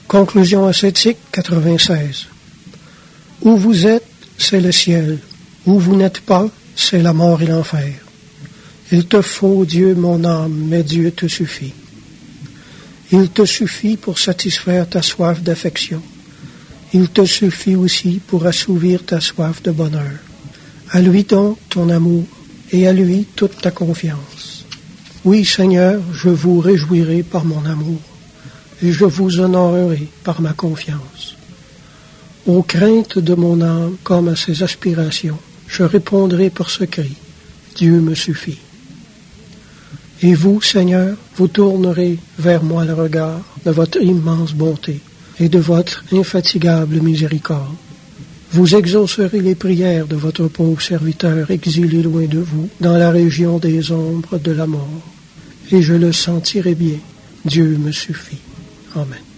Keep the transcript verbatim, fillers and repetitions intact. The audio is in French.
Conclusion ascétique quatre-vingt-seize. Où vous êtes, c'est le ciel. Où vous n'êtes pas, c'est la mort et l'enfer. Il te faut, Dieu, mon âme, mais Dieu te suffit. Il te suffit pour satisfaire ta soif d'affection. Il te suffit aussi pour assouvir ta soif de bonheur. À lui donc ton amour, et à lui toute ta confiance. Oui, Seigneur, je vous réjouirai par mon amour, et je vous honorerai par ma confiance. Aux craintes de mon âme comme à ses aspirations, je répondrai par ce cri, Dieu me suffit. Et vous, Seigneur, vous tournerez vers moi le regard de votre immense bonté et de votre infatigable miséricorde. Vous exaucerez les prières de votre pauvre serviteur exilé loin de vous, dans la région des ombres de la mort. Et je le sentirai bien, Dieu me suffit. Amen.